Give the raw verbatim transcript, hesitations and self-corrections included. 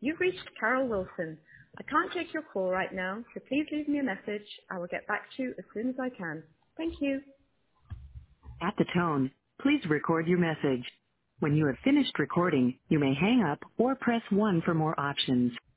You've reached Carol Wilson. I can't take your call right now, so please leave me a message. I will get back to you as soon as I can. Thank you. At the tone, please record your message. When you have finished recording, you may hang up or press one for more options.